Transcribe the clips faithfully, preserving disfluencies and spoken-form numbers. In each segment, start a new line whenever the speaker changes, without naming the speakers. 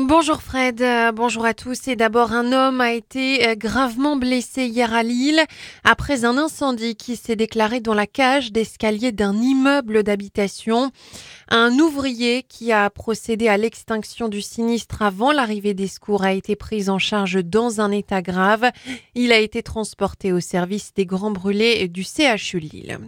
Bonjour Fred, euh, bonjour à tous. Et d'abord, un homme a été euh, gravement blessé hier à Lille après un incendie qui s'est déclaré dans la cage d'escalier d'un immeuble d'habitation. Un ouvrier qui a procédé à l'extinction du sinistre avant l'arrivée des secours a été pris en charge dans un état grave. Il a été transporté au service des grands brûlés du C H U Lille.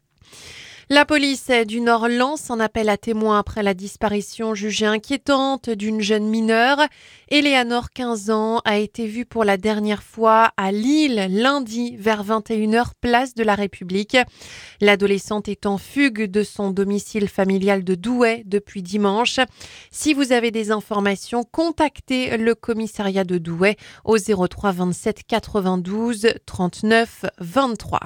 La police du Nord lance un appel à témoins après la disparition jugée inquiétante d'une jeune mineure. Eleanor, quinze ans, a été vue pour la dernière fois à Lille lundi vers vingt et une heures, place de la République. L'adolescente est en fugue de son domicile familial de Douai depuis dimanche. Si vous avez des informations, contactez le commissariat de Douai au zéro trois vingt-sept quatre-vingt-douze trente-neuf vingt-trois.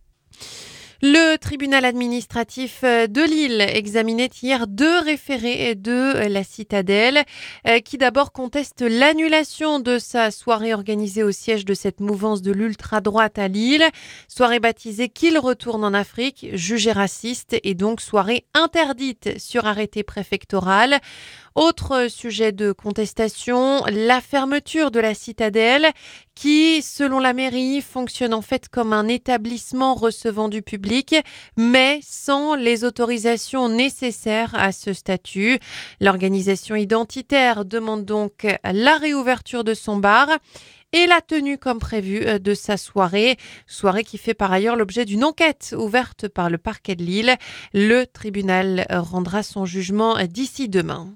Le tribunal administratif de Lille examinait hier deux référés de la Citadelle qui d'abord contestent l'annulation de sa soirée organisée au siège de cette mouvance de l'ultra-droite à Lille. Soirée baptisée Qu'il retourne en Afrique, jugée raciste et donc soirée interdite sur arrêté préfectoral. Autre sujet de contestation, la fermeture de la Citadelle qui, selon la mairie, fonctionne en fait comme un établissement recevant du public, mais sans les autorisations nécessaires à ce statut. L'organisation identitaire demande donc la réouverture de son bar et la tenue comme prévu de sa soirée. Soirée qui fait par ailleurs l'objet d'une enquête ouverte par le parquet de Lille. Le tribunal rendra son jugement d'ici demain.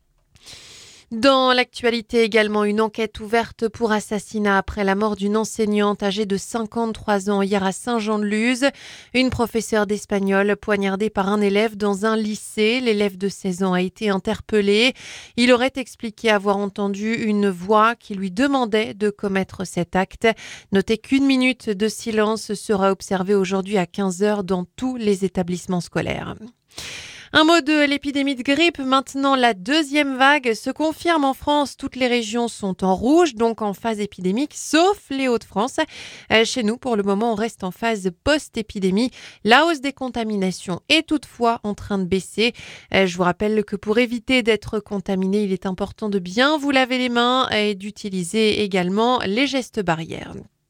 Dans l'actualité également, une enquête ouverte pour assassinat après la mort d'une enseignante âgée de cinquante-trois ans hier à Saint-Jean-de-Luz. Une professeure d'espagnol poignardée par un élève dans un lycée. L'élève de seize ans a été interpellé. Il aurait expliqué avoir entendu une voix qui lui demandait de commettre cet acte. Notez qu'une minute de silence sera observée aujourd'hui à quinze heures dans tous les établissements scolaires. Un mot de l'épidémie de grippe. Maintenant, la deuxième vague se confirme en France. Toutes les régions sont en rouge, donc en phase épidémique, sauf les Hauts-de-France. Euh, chez nous, pour le moment, on reste en phase post-épidémie. La hausse des contaminations est toutefois en train de baisser. Euh, je vous rappelle que pour éviter d'être contaminé, il est important de bien vous laver les mains et d'utiliser également les gestes barrières.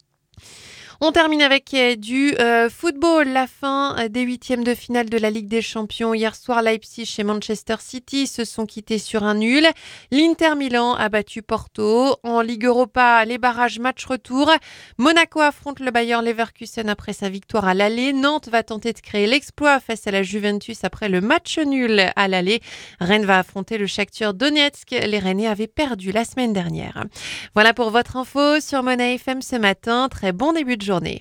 On termine avec du euh, football, la fin des huitièmes de finale de la Ligue des Champions. Hier soir, Leipzig et Manchester City se sont quittés sur un nul. L'Inter Milan a battu Porto. En Ligue Europa, les barrages match retour. Monaco affronte le Bayer Leverkusen après sa victoire à l'aller. Nantes va tenter de créer l'exploit face à la Juventus après le match nul à l'aller. Rennes va affronter le Shakhtar Donetsk. Les Rennais avaient perdu la semaine dernière. Voilà pour votre info sur Monnaie F M ce matin. Très bon début de journée.